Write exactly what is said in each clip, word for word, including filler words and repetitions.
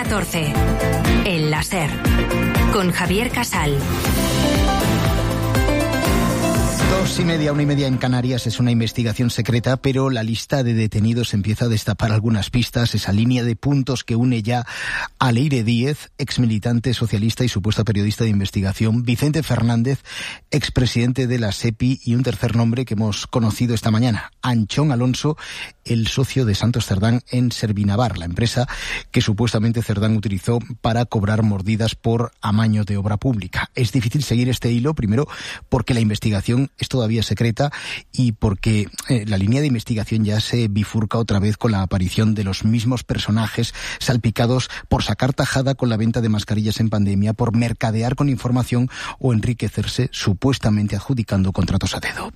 catorce. El láser. Con Javier Casal. Dos y media, una y media en Canarias. Es una investigación secreta, pero la lista de detenidos empieza a destapar algunas pistas. Esa línea de puntos que une ya a Leire Díez, ex militante socialista y supuesta periodista de investigación, Vicente Fernández, expresidente de la SEPI, y un tercer nombre que hemos conocido esta mañana, Anchón Alonso, el socio de Santos Cerdán en Servinavar, la empresa que supuestamente Cerdán utilizó para cobrar mordidas por amaño de obra pública. Es difícil seguir este hilo, primero porque la investigación es todavía secreta y porque eh, la línea de investigación ya se bifurca otra vez con la aparición de los mismos personajes salpicados por sacar tajada con la venta de mascarillas en pandemia, por mercadear con información o enriquecerse supuestamente adjudicando contratos a dedo.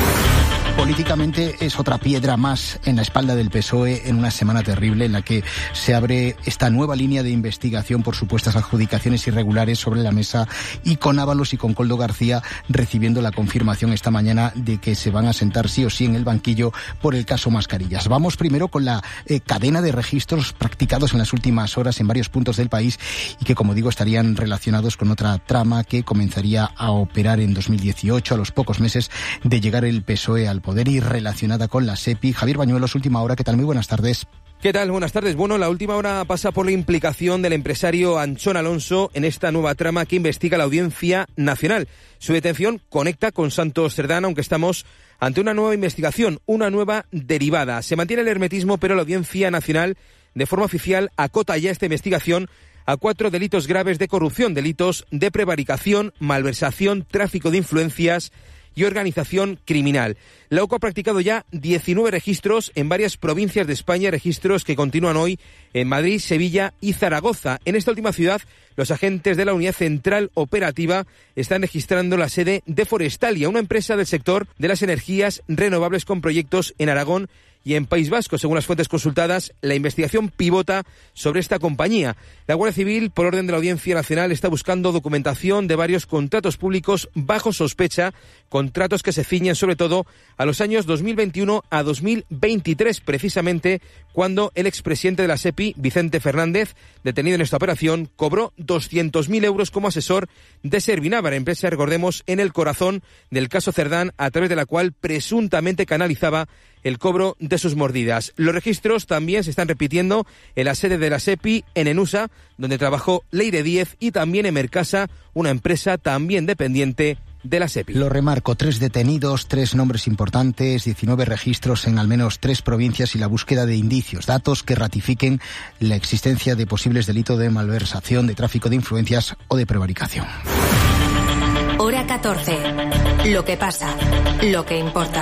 Políticamente es otra piedra más en la espalda del P S O E en una semana terrible en la que se abre esta nueva línea de investigación por supuestas adjudicaciones irregulares sobre la mesa, y con Ábalos y con Koldo García recibiendo la confirmación esta mañana de que se van a sentar sí o sí en el banquillo por el caso mascarillas. Vamos primero con la eh, cadena de registros practicados en las últimas horas en varios puntos del país y que, como digo, estarían relacionados con otra trama que comenzaría a operar en dos mil dieciocho, a los pocos meses de llegar el P S O E al poder, y relacionada con la SEPI. Javier Bañuelos, Última Hora, ¿qué tal? Muy buenas tardes. ¿Qué tal? Buenas tardes. Bueno, la Última Hora pasa por la implicación del empresario Anchón Alonso en esta nueva trama que investiga la Audiencia Nacional. Su detención conecta con Santos Cerdán, aunque estamos ante una nueva investigación, una nueva derivada. Se mantiene el hermetismo, pero la Audiencia Nacional, de forma oficial, acota ya esta investigación a cuatro delitos graves de corrupción, delitos de prevaricación, malversación, tráfico de influencias y organización criminal. La U C O ha practicado ya diecinueve registros en varias provincias de España, registros que continúan hoy en Madrid, Sevilla y Zaragoza. En esta última ciudad, los agentes de la Unidad Central Operativa están registrando la sede de Forestalia, una empresa del sector de las energías renovables con proyectos en Aragón y en País Vasco. Según las fuentes consultadas, la investigación pivota sobre esta compañía. La Guardia Civil, por orden de la Audiencia Nacional, está buscando documentación de varios contratos públicos bajo sospecha, contratos que se ciñen sobre todo a los años dos mil veintiuno a dos mil veintitrés, precisamente cuando el expresidente de la SEPI, Vicente Fernández, detenido en esta operación, cobró doscientos mil euros como asesor de Servinavar, empresa, recordemos, en el corazón del caso Cerdán, a través de la cual presuntamente canalizaba el cobro de sus mordidas. Los registros también se están repitiendo en la sede de la SEPI, en Enusa, donde trabajó Leire Díez, y también en Mercasa, una empresa también dependiente de la SEPI. Lo remarco, tres detenidos, tres nombres importantes, diecinueve registros en al menos tres provincias y la búsqueda de indicios, datos que ratifiquen la existencia de posibles delitos de malversación, de tráfico de influencias o de prevaricación. Hora catorce. Lo que pasa, lo que importa.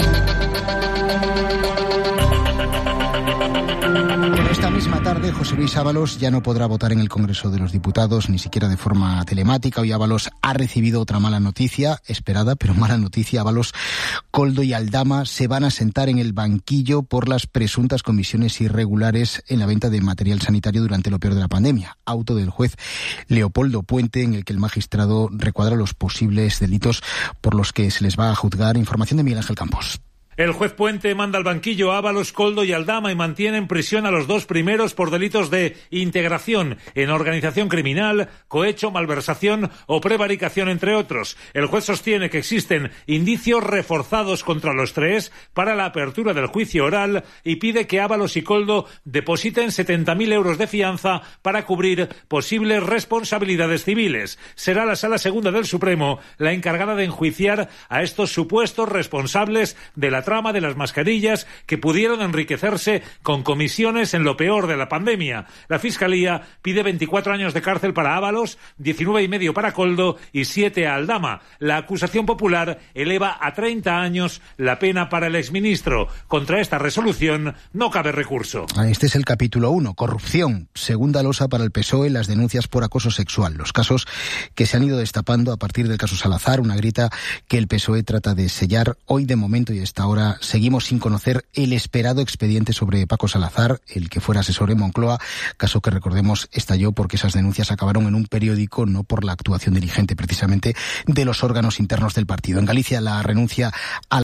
Esta misma tarde, José Luis Ábalos ya no podrá votar en el Congreso de los Diputados, ni siquiera de forma telemática. Hoy Ábalos ha recibido otra mala noticia, esperada, pero mala noticia. Ábalos, Koldo y Aldama se van a sentar en el banquillo por las presuntas comisiones irregulares en la venta de material sanitario durante lo peor de la pandemia. Auto del juez Leopoldo Puente, en el que el magistrado recuadra los posibles delitos por los que se les va a juzgar. Información de Miguel Ángel Campos. El juez Puente manda al banquillo a Ábalos, Koldo y Aldama y mantiene en prisión a los dos primeros por delitos de integración en organización criminal, cohecho, malversación o prevaricación, entre otros. El juez sostiene que existen indicios reforzados contra los tres para la apertura del juicio oral y pide que Ábalos y Koldo depositen setenta mil euros de fianza para cubrir posibles responsabilidades civiles. Será la Sala Segunda del Supremo la encargada de enjuiciar a estos supuestos responsables de la trama de las mascarillas que pudieron enriquecerse con comisiones en lo peor de la pandemia. La Fiscalía pide veinticuatro años de cárcel para Ábalos, diecinueve y medio para Koldo y siete a Aldama. La acusación popular eleva a treinta años la pena para el exministro. Contra esta resolución no cabe recurso. Este es el capítulo uno, corrupción. Segunda losa para el P S O E, las denuncias por acoso sexual. Los casos que se han ido destapando a partir del caso Salazar, una grieta que el P S O E trata de sellar. Hoy, de momento y hasta ahora, seguimos sin conocer el esperado expediente sobre Paco Salazar, el que fuera asesor en Moncloa, caso que, recordemos, estalló porque esas denuncias acabaron en un periódico, no por la actuación dirigente precisamente de los órganos internos del partido. En Galicia, la renuncia a